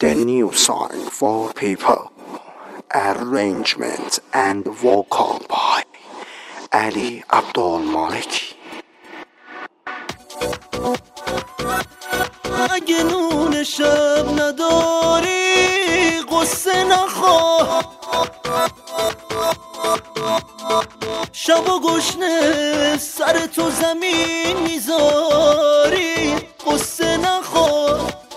the new song for people. Arrangement and vocal by Ali Abdulmaleki. اگه نون شب نداری قصه نخور، شب و گشنه سر تو زمین میذاری قصه نخور.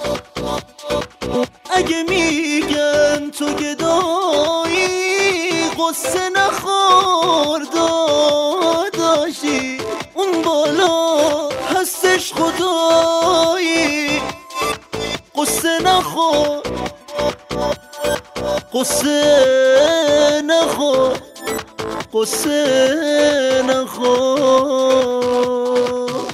اگه میگن تو گدایی قصه نخور، داداشی اون بالا هستش خدایی قصه نخور، قصه نخور، قصه نخور.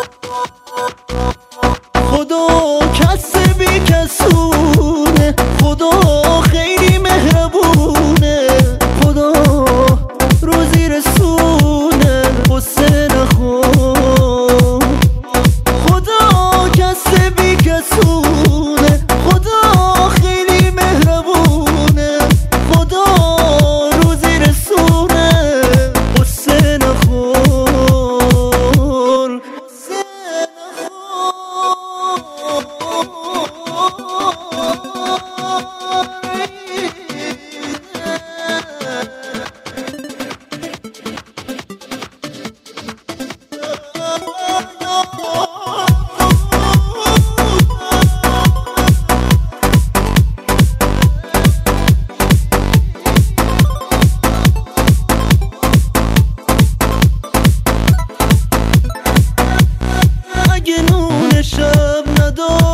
خدا کس بی کسونه، خدا خیلی مهربونه، خدا روزی رسونه قصه نخور. خدا کس بی کسونه، خدا خیلی مهربونه، خدا روزی رسونه قصه نخور، قصه اگه نون شب نداری